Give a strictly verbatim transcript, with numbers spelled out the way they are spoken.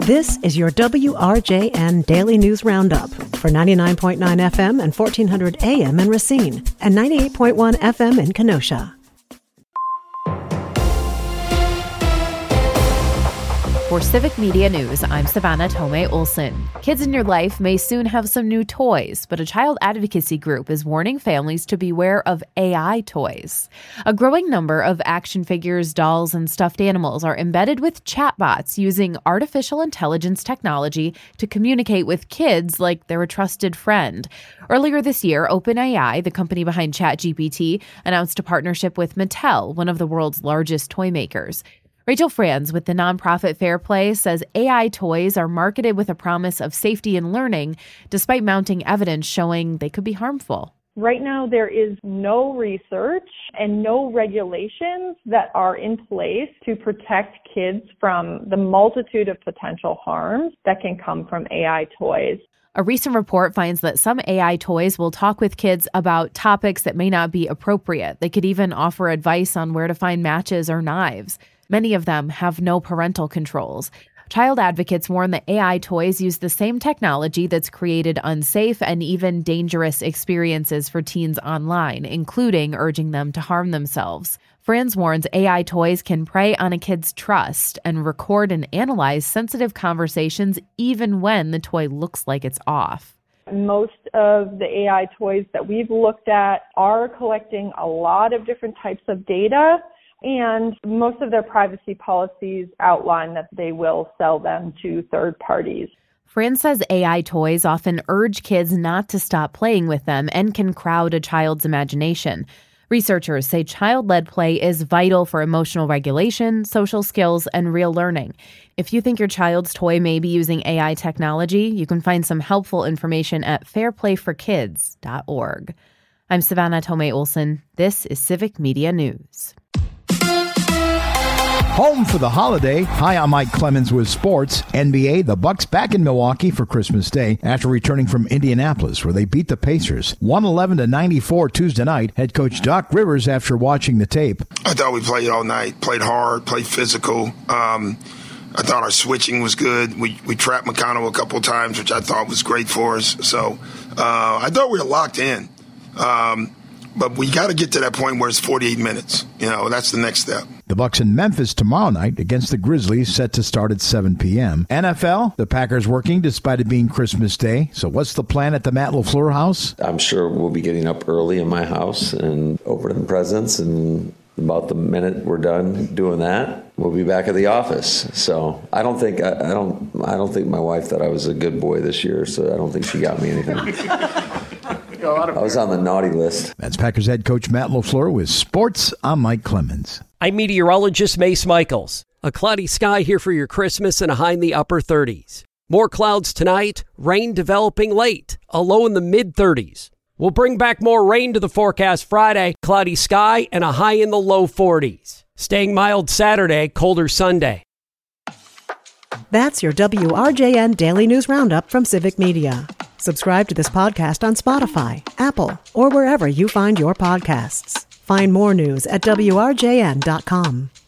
This is your W R J N Daily News Roundup for ninety-nine point nine F M and fourteen hundred A M in Racine and ninety-eight point one F M in Kenosha. For Civic Media News, I'm Savannah Tomei Olson. Kids in your life may soon have some new toys, but a child advocacy group is warning families to beware of A I toys. A growing number of action figures, dolls, and stuffed animals are embedded with chatbots using artificial intelligence technology to communicate with kids like they're a trusted friend. Earlier this year, OpenAI, the company behind ChatGPT, announced a partnership with Mattel, one of the world's largest toy makers. Rachel Franz with the nonprofit Fair Play says A I toys are marketed with a promise of safety and learning, despite mounting evidence showing they could be harmful. Right now, there is no research and no regulations that are in place to protect kids from the multitude of potential harms that can come from A I toys. A recent report finds that some A I toys will talk with kids about topics that may not be appropriate. They could even offer advice on where to find matches or knives. Many of them have no parental controls. Child advocates warn that A I toys use the same technology that's created unsafe and even dangerous experiences for teens online, including urging them to harm themselves. Franz warns A I toys can prey on a kid's trust and record and analyze sensitive conversations even when the toy looks like it's off. Most of the A I toys that we've looked at are collecting a lot of different types of data, and most of their privacy policies outline that they will sell them to third parties. Franz says A I toys often urge kids not to stop playing with them and can crowd a child's imagination. Researchers say child-led play is vital for emotional regulation, social skills, and real learning. If you think your child's toy may be using A I technology, you can find some helpful information at fair play for kids dot org. I'm Savannah Tomei Olson. This is Civic Media News. Home for the holiday. Hi, I'm Mike Clemens with sports. N B A, the Bucks back in Milwaukee for Christmas Day after returning from Indianapolis, where they beat the Pacers one eleven to ninety-four Tuesday night. Head coach Doc Rivers, after watching the tape, I thought we played all night, played hard, played physical. Um, I thought our switching was good. We we trapped McConnell a couple times, which I thought was great for us. So uh, I thought we were locked in. Um, But we got to get to that point where it's forty-eight minutes. You know, that's the next step. The Bucks in Memphis tomorrow night against the Grizzlies, set to start at seven p.m. N F L, the Packers working despite it being Christmas Day. So what's the plan at the Matt LaFleur house? I'm sure we'll be getting up early in my house and opening presents, and about the minute we're done doing that, we'll be back at the office. So I don't think I, I don't I don't think my wife thought I was a good boy this year, so I don't think she got me anything. I was on the naughty list. That's Packers head coach Matt LaFleur with sports. I'm Mike Clemens. I'm meteorologist Mace Michaels. A cloudy sky here for your Christmas and a high in the upper thirties. More clouds tonight, rain developing late, a low in the mid-thirties. We'll bring back more rain to the forecast Friday, cloudy sky and a high in the low forties. Staying mild Saturday, colder Sunday. That's your W R J N Daily News Roundup from Civic Media. Subscribe to this podcast on Spotify, Apple, or wherever you find your podcasts. Find more news at W R J N dot com.